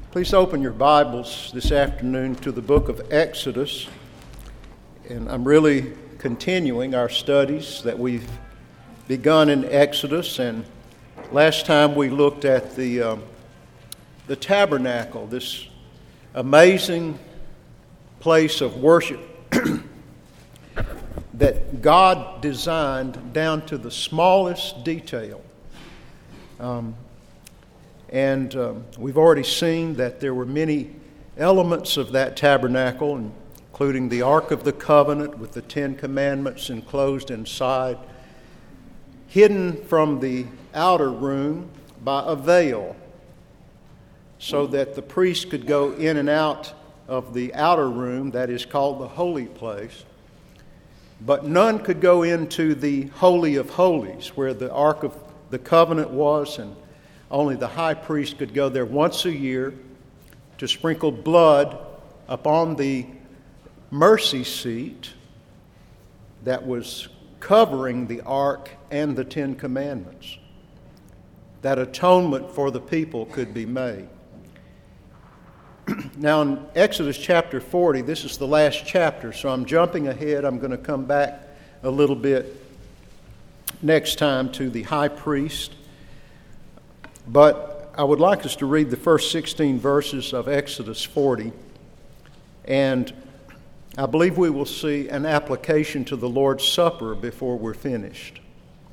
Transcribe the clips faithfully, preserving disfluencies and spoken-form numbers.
Please open your Bibles this afternoon to the book of Exodus. And I'm really continuing our studies that we've begun in Exodus. And last time we looked at the, um, the tabernacle, this amazing place of worship that God designed down to the smallest detail. Um, And um, we've already seen that there were many elements of that tabernacle, including the Ark of the Covenant with the Ten Commandments enclosed inside, hidden from the outer room by a veil, so that the priest could go in and out of the outer room, that is called the holy place, but none could go into the Holy of Holies, where the Ark of the Covenant was, and only the high priest could go there once a year to sprinkle blood upon the mercy seat that was covering the ark and the Ten Commandments. That atonement for the people could be made. Now in Exodus chapter forty, this is the last chapter, so I'm jumping ahead. I'm going to come back a little bit next time to the high priest. But I would like us to read the first sixteen verses of Exodus forty, and I believe we will see an application to the Lord's Supper before we're finished.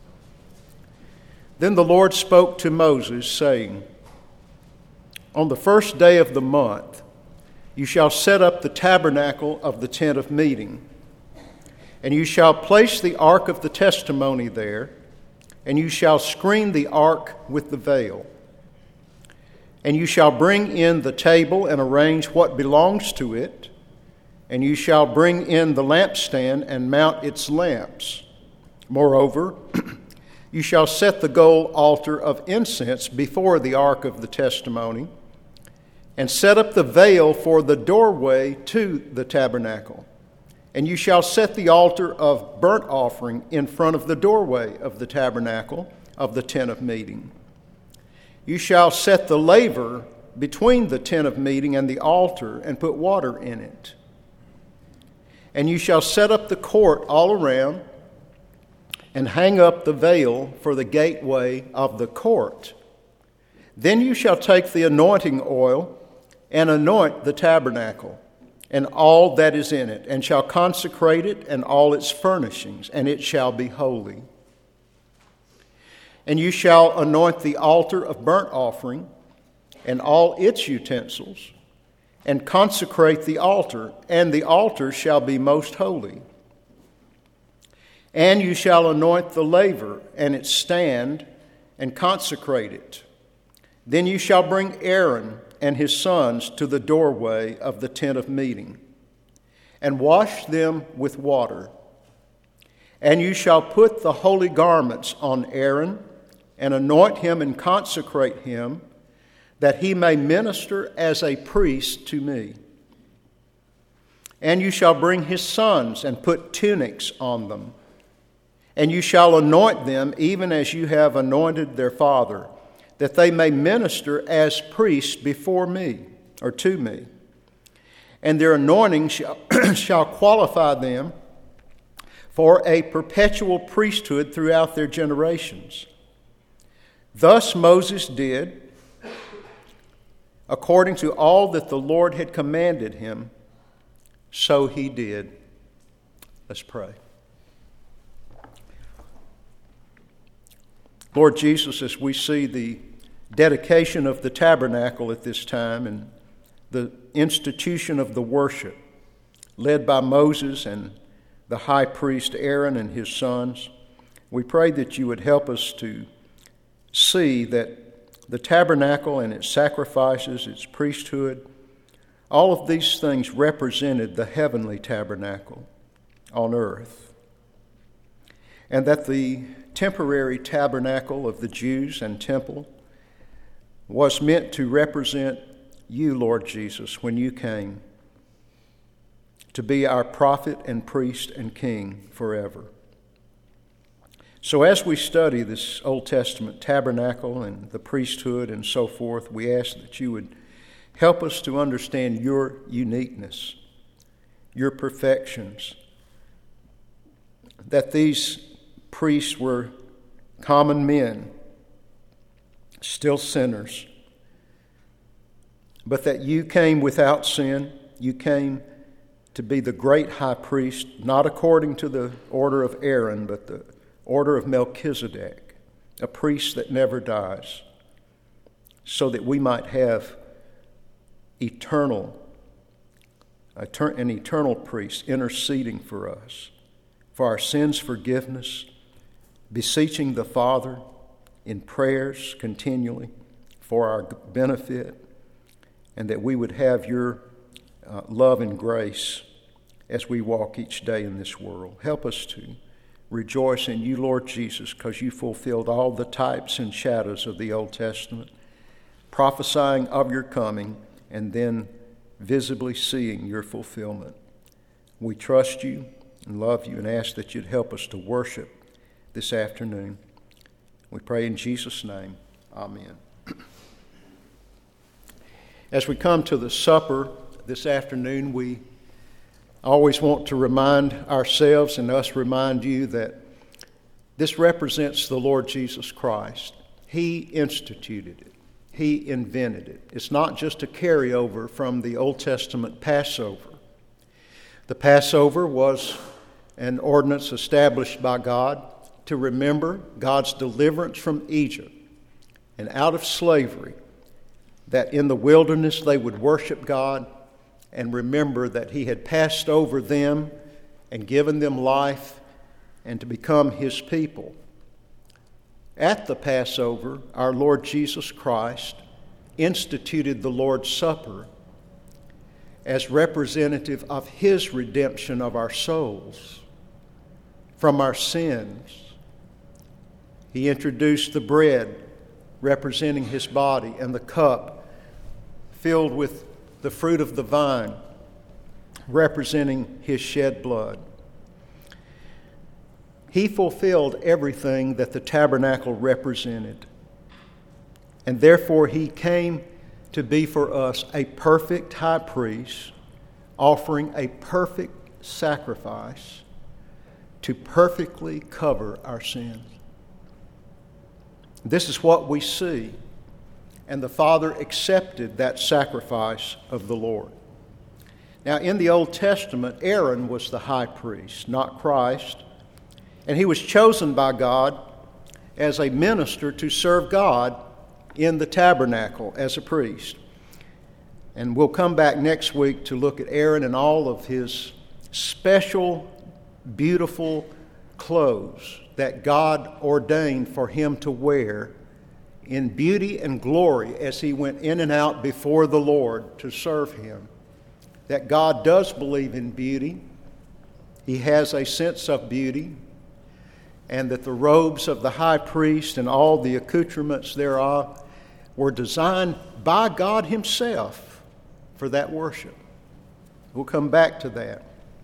Then the Lord spoke to Moses, saying, "On the first day of the month you shall set up the tabernacle of the tent of meeting, and you shall place the ark of the testimony there, and you shall screen the ark with the veil. And you shall bring in the table and arrange what belongs to it, and you shall bring in the lampstand and mount its lamps. Moreover, you shall set the gold altar of incense before the ark of the testimony, and set up the veil for the doorway to the tabernacle. And you shall set the altar of burnt offering in front of the doorway of the tabernacle of the tent of meeting. You shall set the laver between the tent of meeting and the altar and put water in it. And you shall set up the court all around and hang up the veil for the gateway of the court. Then you shall take the anointing oil and anoint the tabernacle and all that is in it, and shall consecrate it and all its furnishings, and it shall be holy. And you shall anoint the altar of burnt offering and all its utensils, and consecrate the altar, and the altar shall be most holy. And you shall anoint the laver and its stand, and consecrate it. Then you shall bring Aaron and his sons to the doorway of the tent of meeting, and wash them with water. And you shall put the holy garments on Aaron, and anoint him and consecrate him, that he may minister as a priest to me. And you shall bring his sons, and put tunics on them. And you shall anoint them, even as you have anointed their father, that they may minister as priests before me, or to me. And their anointing shall, shall qualify them for a perpetual priesthood throughout their generations. Thus Moses did, according to all that the Lord had commanded him, so he did." Let's pray. Lord Jesus, as we see the dedication of the tabernacle at this time and the institution of the worship led by Moses and the high priest Aaron and his sons, we pray that you would help us to see that the tabernacle and its sacrifices, its priesthood, all of these things represented the heavenly tabernacle on earth, and that the temporary tabernacle of the Jews and temple was meant to represent you, Lord Jesus, when you came to be our prophet and priest and king forever. So as we study this Old Testament tabernacle and the priesthood and so forth, we ask that you would Help us to understand your uniqueness, your perfections, that these priests were common men, still sinners, but that you came without sin. You came to be the great high priest, not according to the order of Aaron, but the order of Melchizedek, a priest that never dies, so that we might have eternal, an eternal priest interceding for us, for our sins' forgiveness, beseeching the Father in prayers continually for our benefit, and that we would have your uh, love and grace as we walk each day in this world. Help us to rejoice in you, Lord Jesus, because you fulfilled all the types and shadows of the Old Testament, prophesying of your coming and then visibly seeing your fulfillment. We trust you and love you and ask that you'd help us to worship this afternoon. We pray in Jesus' name. Amen. As we come to the supper this afternoon, we always want to remind ourselves and us remind you that this represents the Lord Jesus Christ. He instituted it. He invented it. It's not just a carryover from the Old Testament Passover. The Passover was an ordinance established by God to remember God's deliverance from Egypt and out of slavery, that in the wilderness they would worship God and remember that He had passed over them and given them life and to become His people. At the Passover, our Lord Jesus Christ instituted the Lord's Supper as representative of His redemption of our souls from our sins. He introduced the bread representing His body and the cup filled with the fruit of the vine representing His shed blood. He fulfilled everything that the tabernacle represented. And therefore He came to be for us a perfect high priest, offering a perfect sacrifice to perfectly cover our sins. This is what we see, and the Father accepted that sacrifice of the Lord. Now, in the Old Testament, Aaron was the high priest, not Christ, and he was chosen by God as a minister to serve God in the tabernacle as a priest. And we'll come back next week to look at Aaron and all of his special, beautiful clothes that God ordained for him to wear in beauty and glory as he went in and out before the Lord to serve Him. That God does believe in beauty. He has a sense of beauty. And that the robes of the high priest and all the accoutrements thereof were designed by God Himself for that worship. We'll come back to that.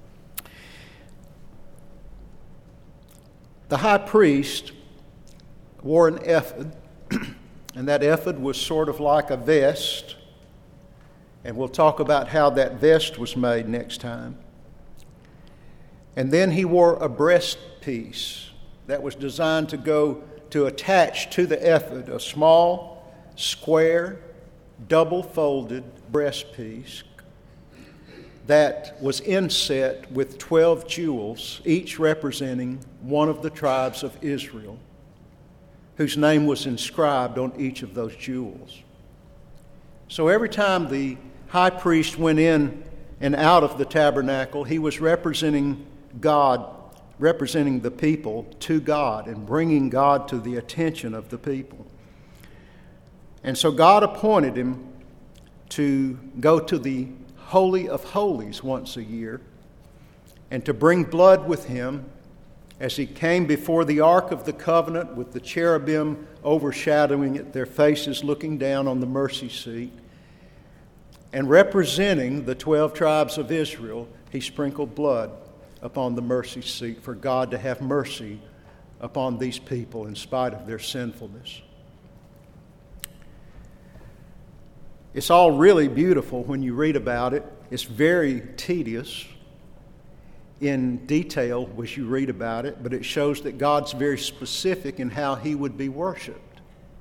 The high priest wore an ephod, and that ephod was sort of like a vest. And we'll talk about how that vest was made next time. And then he wore a breastpiece that was designed to go to attach to the ephod, a small, square, double-folded breastpiece that was inset with twelve jewels, each representing one of the tribes of Israel, whose name was inscribed on each of those jewels. So every time the high priest went in and out of the tabernacle, he was representing God, representing the people to God and bringing God to the attention of the people. And so God appointed him to go to the Holy of Holies once a year and to bring blood with him as he came before the Ark of the Covenant with the cherubim overshadowing it, their faces looking down on the mercy seat. And representing the twelve tribes of Israel, he sprinkled blood upon the mercy seat for God to have mercy upon these people in spite of their sinfulness. It's all really beautiful when you read about it. It's very tedious in detail as you read about it, but it shows that God's very specific in how he would be worshiped.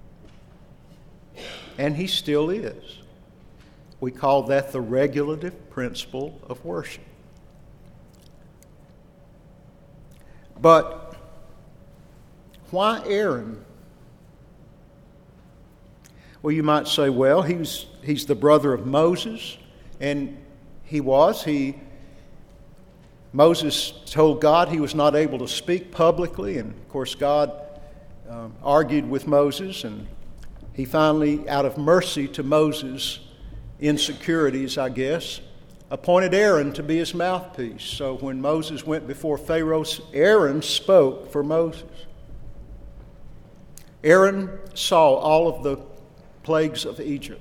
And he still is. We call that the regulative principle of worship. But why Aaron? Well, you might say, well, he's, he's the brother of Moses, and he was. He Moses told God he was not able to speak publicly, and of course God um, argued with Moses, and he finally, out of mercy to Moses' insecurities, I guess, appointed Aaron to be his mouthpiece. So when Moses went before Pharaoh, Aaron spoke for Moses. Aaron saw all of the plagues of Egypt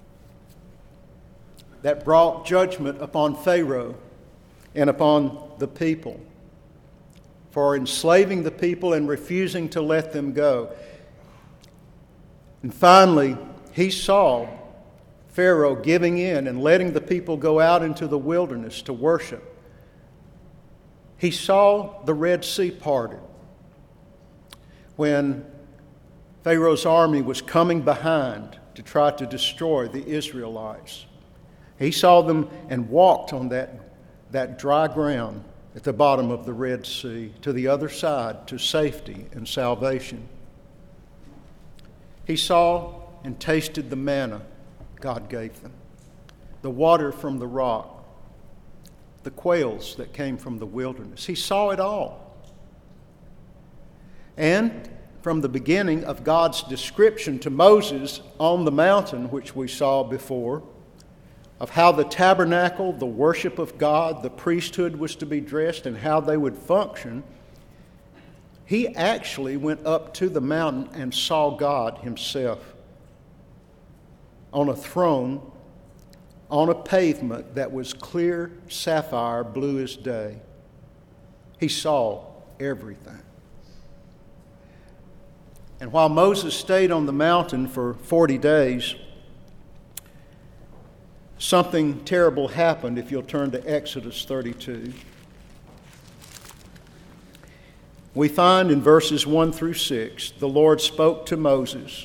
that brought judgment upon Pharaoh and upon the people for enslaving the people and refusing to let them go. And finally, he saw Pharaoh giving in and letting the people go out into the wilderness to worship. He saw the Red Sea parted when Pharaoh's army was coming behind to try to destroy the Israelites. He saw them and walked on that, that dry ground at the bottom of the Red Sea to the other side to safety and salvation. He saw and tasted the manna God gave them, the water from the rock, the quails that came from the wilderness. He saw it all. And from the beginning of God's description to Moses on the mountain, which we saw before, of how the tabernacle, the worship of God, the priesthood was to be dressed and how they would function, he actually went up to the mountain and saw God himself on a throne, on a pavement that was clear sapphire, blue as day. He saw everything. And while Moses stayed on the mountain for forty days, something terrible happened. If you'll turn to Exodus thirty-two. We find in verses one through six, the Lord spoke to Moses.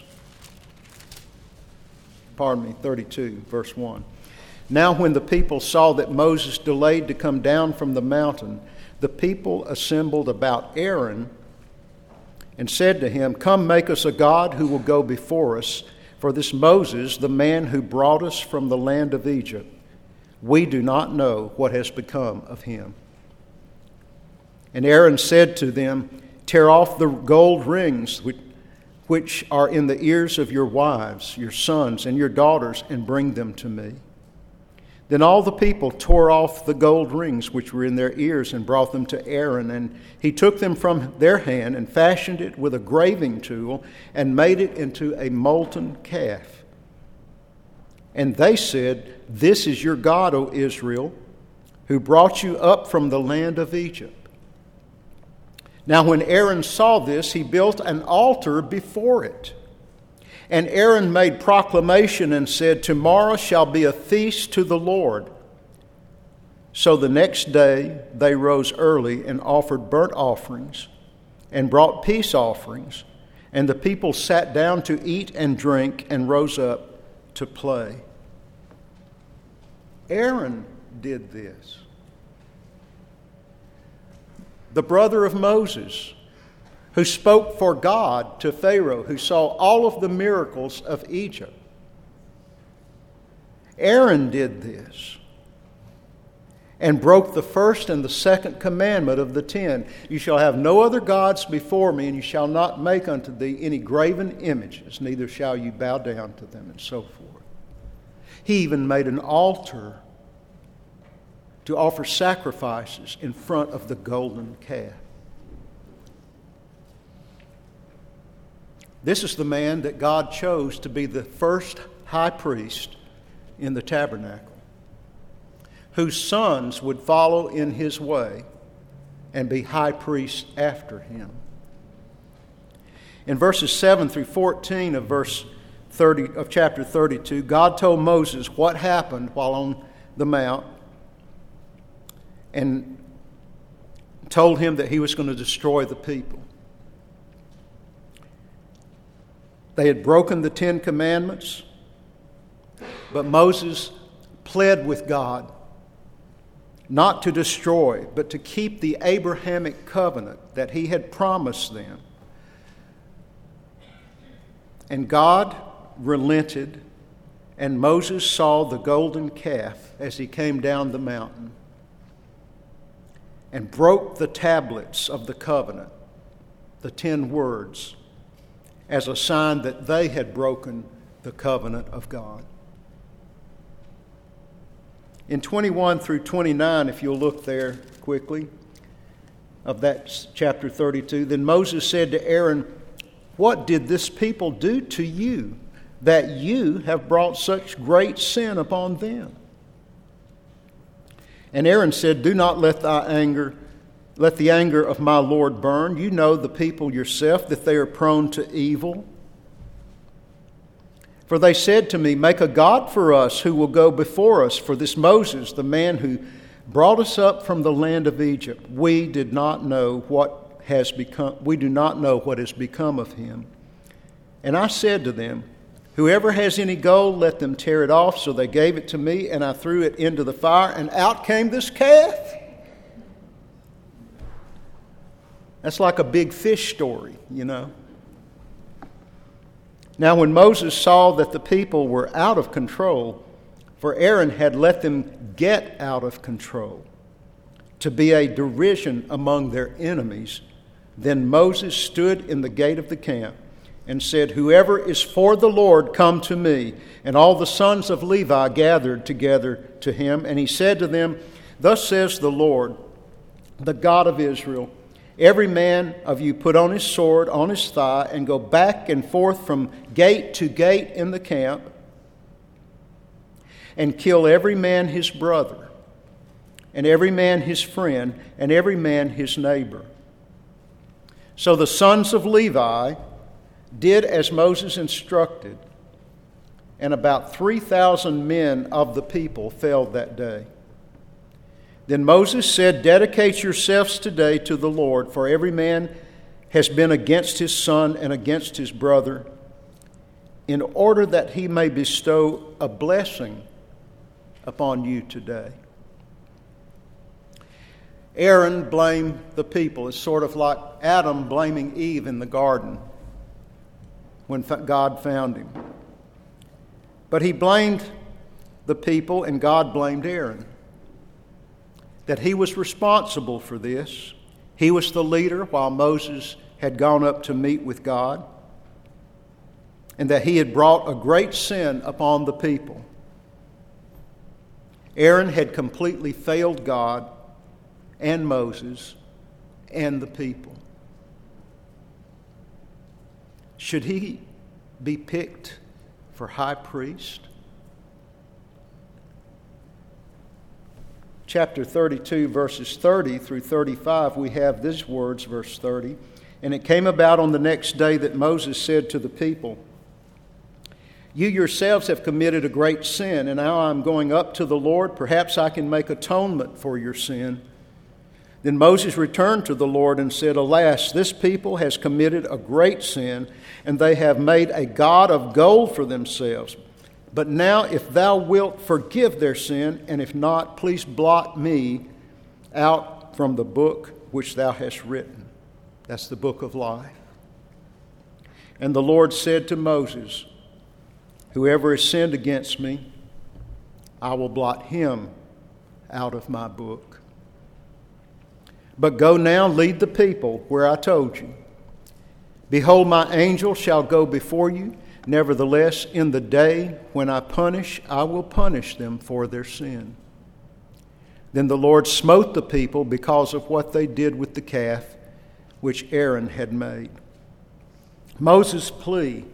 Pardon me, thirty-two, verse one. Now when the people saw that Moses delayed to come down from the mountain, the people assembled about Aaron and said to him, "Come, make us a god who will go before us. For this Moses, the man who brought us from the land of Egypt, we do not know what has become of him." And Aaron said to them, "Tear off the gold rings which, which are in the ears of your wives, your sons, and your daughters, and bring them to me." Then all the people tore off the gold rings which were in their ears and brought them to Aaron. And he took them from their hand and fashioned it with a graving tool and made it into a molten calf. And they said, "This is your God, O Israel, who brought you up from the land of Egypt." Now when Aaron saw this, he built an altar before it. And Aaron made proclamation and said, "Tomorrow shall be a feast to the Lord." So the next day they rose early and offered burnt offerings and brought peace offerings. And the people sat down to eat and drink and rose up to play. Aaron did this. The brother of Moses, who spoke for God to Pharaoh, who saw all of the miracles of Egypt. Aaron did this and broke the first and the second commandment of the ten. "You shall have no other gods before me, and you shall not make unto thee any graven images, neither shall you bow down to them," and so forth. He even made an altar to offer sacrifices in front of the golden calf. This is the man that God chose to be the first high priest in the tabernacle, whose sons would follow in his way and be high priests after him. In verses seven through fourteen of verse thirty of chapter thirty-two, God told Moses what happened while on the mount and told him that he was going to destroy the people. They had broken the Ten Commandments, but Moses pled with God not to destroy, but to keep the Abrahamic covenant that he had promised them. And God relented, and Moses saw the golden calf as he came down the mountain and broke the tablets of the covenant, the ten words, as a sign that they had broken the covenant of God. In twenty-one through twenty-nine, if you'll look there quickly, of that chapter thirty-two, then Moses said to Aaron, "What did this people do to you, that you have brought such great sin upon them?" And Aaron said, "Do not let thy anger, let the anger of my Lord burn. You know the people yourself, that they are prone to evil. For they said to me, make a god for us who will go before us. For this Moses, the man who brought us up from the land of Egypt, we did not know what has become, we do not know what has become of him. And I said to them, whoever has any gold, let them tear it off. So they gave it to me, and I threw it into the fire, and out came this calf." That's like a big fish story, you know. Now when Moses saw that the people were out of control, for Aaron had let them get out of control, to be a derision among their enemies, then Moses stood in the gate of the camp and said, "Whoever is for the Lord, come to me." And all the sons of Levi gathered together to him, and he said to them, "Thus says the Lord, the God of Israel, every man of you put on his sword on his thigh and go back and forth from gate to gate in the camp, and kill every man his brother, and every man his friend, and every man his neighbor." So the sons of Levi did as Moses instructed, and about three thousand men of the people fell that day. Then Moses said, "Dedicate yourselves today to the Lord, for every man has been against his son and against his brother, in order that he may bestow a blessing upon you today." Aaron blamed the people. It's sort of like Adam blaming Eve in the garden when God found him. But he blamed the people, and God blamed Aaron. That he was responsible for this. He was the leader while Moses had gone up to meet with God, and that he had brought a great sin upon the people. Aaron had completely failed God and Moses and the people. Should he be picked for high priest? Chapter thirty-two, verses thirty through thirty-five, we have these words, verse thirty. "And it came about on the next day that Moses said to the people, you yourselves have committed a great sin, and now I am going up to the Lord. Perhaps I can make atonement for your sin." Then Moses returned to the Lord and said, "Alas, this people has committed a great sin, and they have made a god of gold for themselves. But now if thou wilt forgive their sin, and if not, please blot me out from the book which thou hast written." That's the book of life. And the Lord said to Moses, "Whoever has sinned against me, I will blot him out of my book. But go now, lead the people where I told you. Behold, my angel shall go before you. Nevertheless, in the day when I punish, I will punish them for their sin." Then the Lord smote the people because of what they did with the calf which Aaron had made. Moses' plea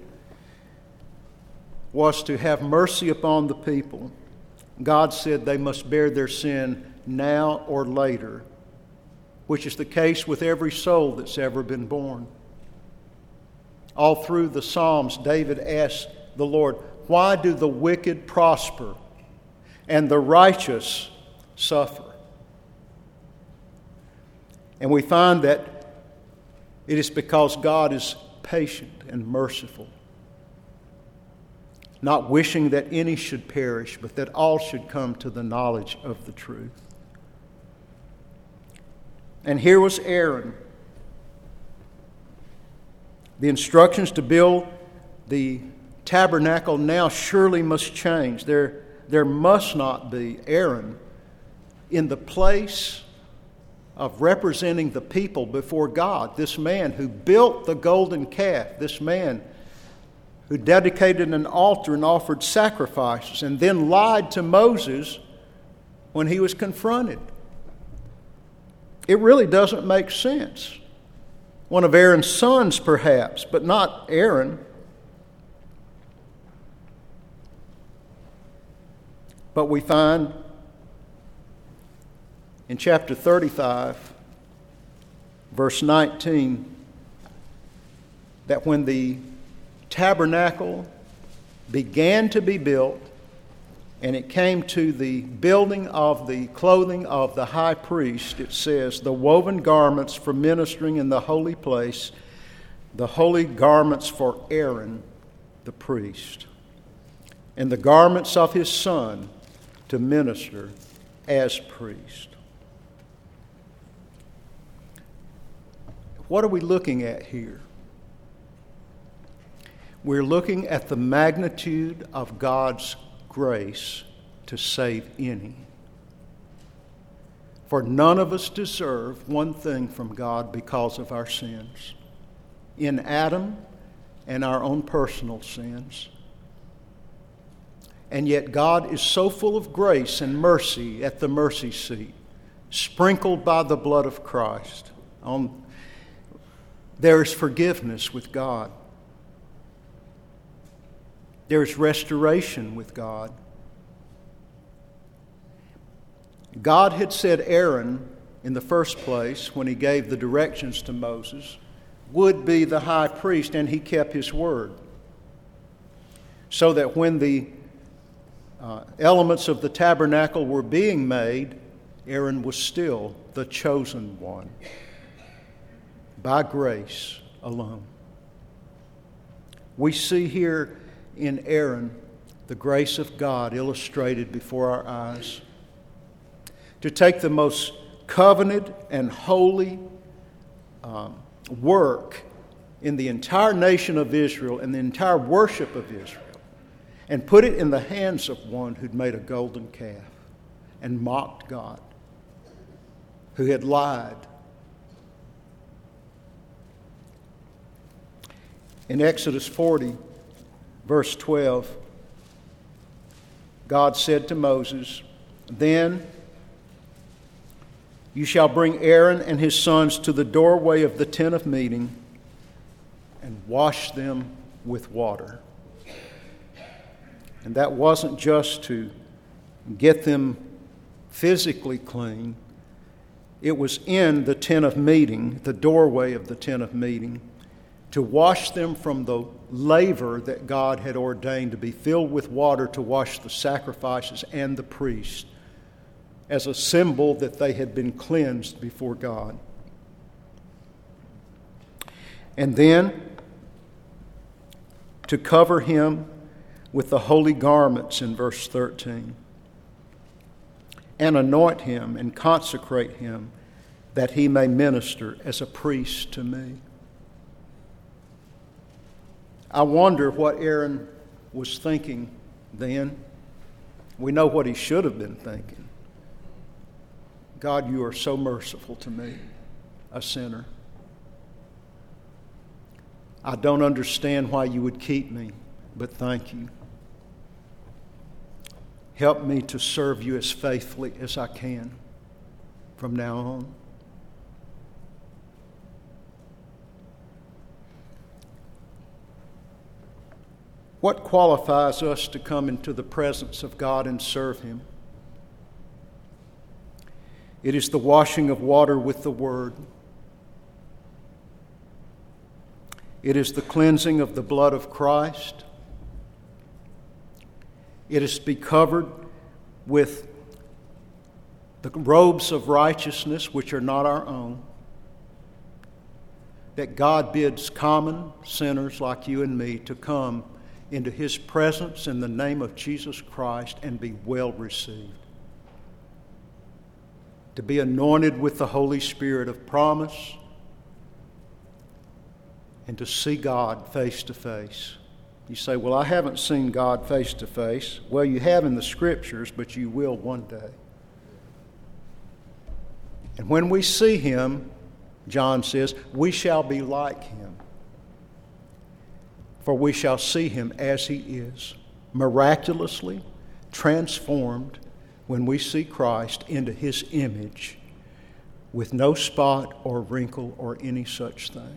was to have mercy upon the people. God said they must bear their sin now or later, which is the case with every soul that's ever been born. All through the Psalms, David asked the Lord, why do the wicked prosper and the righteous suffer? And we find that it is because God is patient and merciful, not wishing that any should perish, but that all should come to the knowledge of the truth. And here was Aaron. The instructions to build the tabernacle now surely must change. There, there must not be Aaron in the place of representing the people before God. This man who built the golden calf, this man who dedicated an altar and offered sacrifices and then lied to Moses when he was confronted. It really doesn't make sense. One of Aaron's sons, perhaps, but not Aaron. But we find in chapter thirty-five, verse nineteen, that when the tabernacle began to be built, and it came to the building of the clothing of the high priest, it says, the woven garments for ministering in the holy place, the holy garments for Aaron the priest, and the garments of his son to minister as priest. What are we looking at here? We're looking at the magnitude of God's grace to save any. For none of us deserve one thing from God because of our sins. In Adam and our own personal sins. And yet God is so full of grace and mercy at the mercy seat, sprinkled by the blood of Christ. On, there is forgiveness with God. There is restoration with God. God had said Aaron, in the first place, when he gave the directions to Moses, would be the high priest, and he kept his word. So that when the uh, elements of the tabernacle were being made, Aaron was still the chosen one, by grace alone. We see here in Aaron the grace of God illustrated before our eyes. To take the most covenanted and holy um, work in the entire nation of Israel and the entire worship of Israel and put it in the hands of one who'd made a golden calf and mocked God, who had lied. In Exodus forty, verse twelve, God said to Moses, "Then you shall bring Aaron and his sons to the doorway of the tent of meeting and wash them with water." And that wasn't just to get them physically clean. It was in the tent of meeting, the doorway of the tent of meeting, to wash them from the laver that God had ordained to be filled with water to wash the sacrifices and the priest, as a symbol that they had been cleansed before God. And then to cover him with the holy garments in verse thirteen, and anoint him and consecrate him that he may minister as a priest to me. I wonder what Aaron was thinking then. We know what he should have been thinking. God, you are so merciful to me, a sinner. I don't understand why you would keep me, but thank you. Help me to serve you as faithfully as I can from now on. What qualifies us to come into the presence of God and serve him? It is the washing of water with the Word. It is the cleansing of the blood of Christ. It is to be covered with the robes of righteousness, which are not our own, that God bids common sinners like you and me to come into His presence in the name of Jesus Christ and be well received. To be anointed with the Holy Spirit of promise and to see God face to face. You say, well, I haven't seen God face to face. Well, you have in the Scriptures, but you will one day. And when we see Him, John says, we shall be like Him. For we shall see Him as He is, miraculously transformed when we see Christ into His image with no spot or wrinkle or any such thing.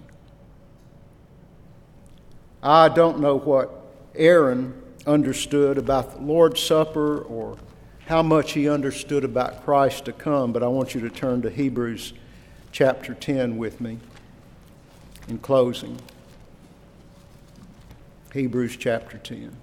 I don't know what Aaron understood about the Lord's Supper or how much he understood about Christ to come, but I want you to turn to Hebrews chapter ten with me in closing. Hebrews chapter ten.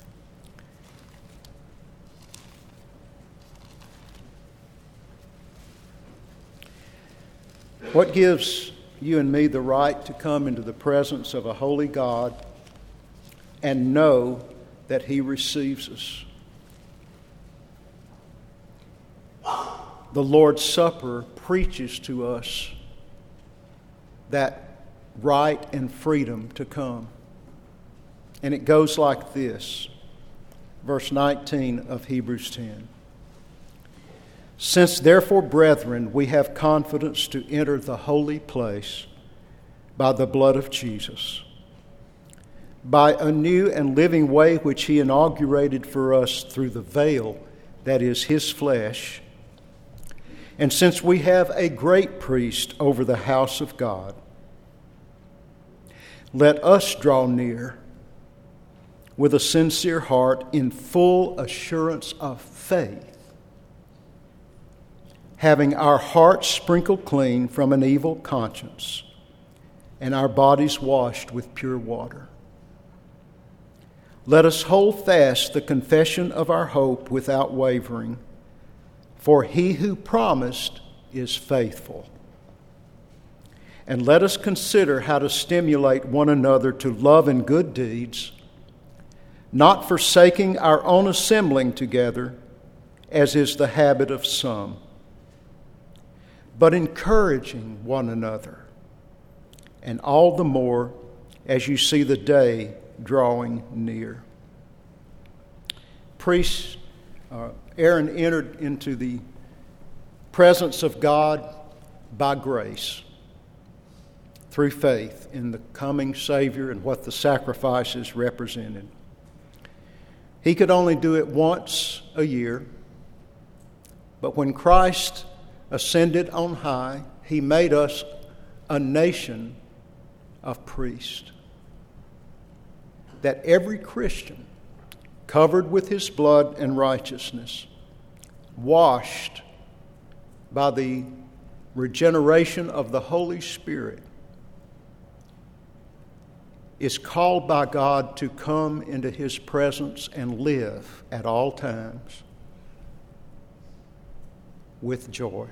What gives you and me the right to come into the presence of a holy God and know that He receives us? The Lord's Supper preaches to us that right and freedom to come. And it goes like this, verse nineteen of Hebrews ten. Since therefore, brethren, we have confidence to enter the holy place by the blood of Jesus, by a new and living way which He inaugurated for us through the veil that is His flesh. And since we have a great priest over the house of God, let us draw near with a sincere heart in full assurance of faith, having our hearts sprinkled clean from an evil conscience and our bodies washed with pure water. Let us hold fast the confession of our hope without wavering, for He who promised is faithful. And let us consider how to stimulate one another to love and good deeds, not forsaking our own assembling together, as is the habit of some, but encouraging one another, and all the more as you see the day drawing near. Priest uh, Aaron entered into the presence of God by grace, through faith in the coming Savior and what the sacrifices represented. He could only do it once a year, but when Christ ascended on high, He made us a nation of priests, that every Christian, covered with His blood and righteousness, washed by the regeneration of the Holy Spirit, is called by God to come into His presence and live at all times with joy.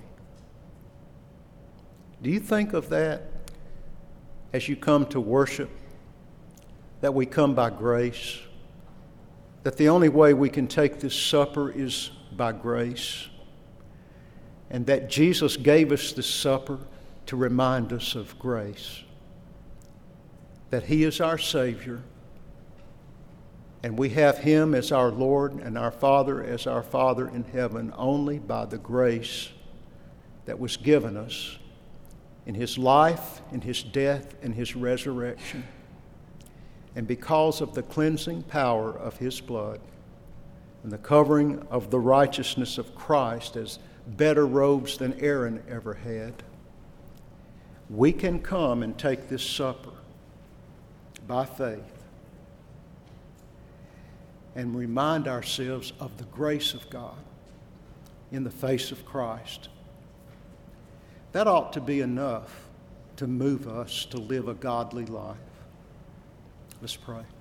Do you think of that as you come to worship, that we come by grace, that the only way we can take this supper is by grace, and that Jesus gave us this supper to remind us of grace, that He is our Savior, and we have Him as our Lord and our Father as our Father in heaven only by the grace that was given us in His life, in His death, and His resurrection, and because of the cleansing power of His blood and the covering of the righteousness of Christ as better robes than Aaron ever had, we can come and take this supper by faith and remind ourselves of the grace of God in the face of Christ. That ought to be enough to move us to live a godly life. Let's pray.